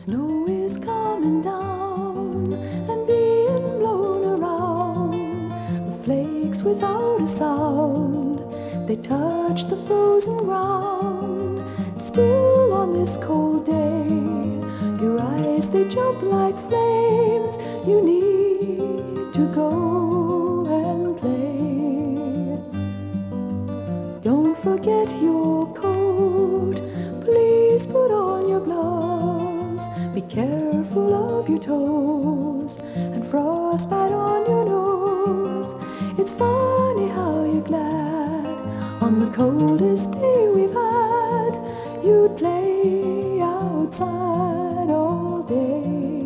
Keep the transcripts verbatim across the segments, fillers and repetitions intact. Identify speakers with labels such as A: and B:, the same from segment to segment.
A: Snow is coming down and being blown around. The flakes without a sound, they touch the frozen ground. Still on this cold day, your eyes they jump like flames. You need to go and play. Don't forget your coat, please put on your gloves. Be careful of your toes and frostbite on your nose. It's funny how you're glad on the coldest day we've had you'd play outside all day.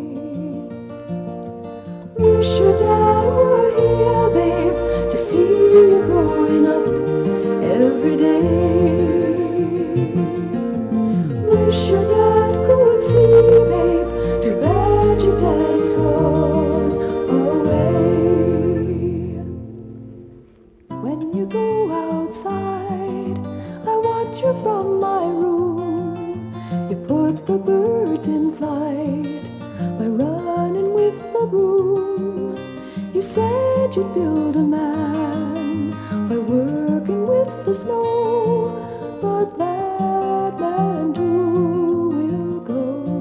A: Wish your dad were here, babe, to see you growing up every day. Wish your dad could see, babe, too bad your dad's gone away. When you go outside, I watch you from my room. You put the birds in flight by running with the broom. You said you'd build a man by working with the snow, but that man too will go.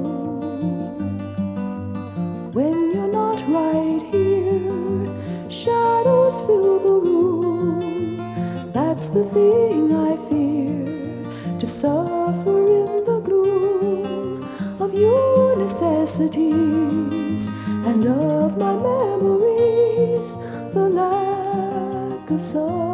A: When you're not right here, shadows fill the room. That's the thing I fear, to suffer in the gloom of your necessities and of my memories, the lack of sun.